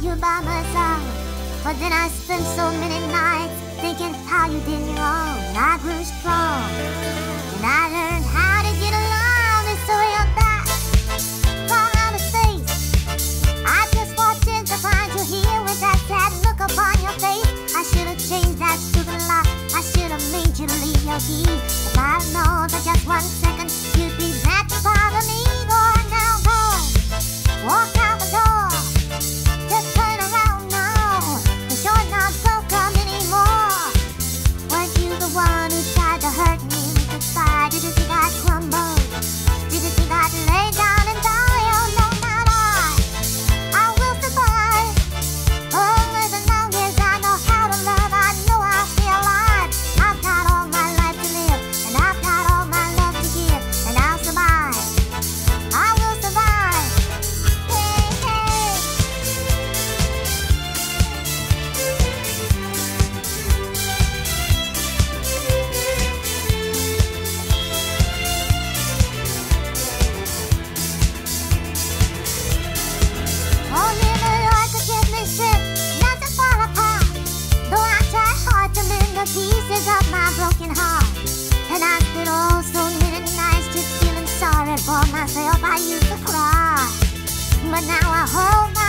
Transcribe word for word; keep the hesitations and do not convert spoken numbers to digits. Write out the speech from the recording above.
you by my side. But then I spent so many nights thinking how you did me wrong. I grew strong, and I learned how to get along. And so you're back from outer space. I just walked in to find you here with that sad look upon your face. I should have changed that stupid lock. I should have made you leave your key. If I'd known for just one second you'd be back to bother me. Go now, go. Walk out the door. Just turn around now. Cause you're not welcome anymore. Weren't you the one who tried to hurt me with goodbye? Did you think I'd crumble? Did you think I'd lay down and die? Oh no, not I. I will survive. Oh, as long as I know how to love, I know I'll be alive. I've got all my life to live, and I've got all my love to give, and I'll survive. I will survive. Hey, hey. Only New York could get me straight, not to fall apart. Though I try hard to mend the pieces of my broken heart. And I spent oh so many nights just feeling sorry for myself. I used to cry, but now I hold my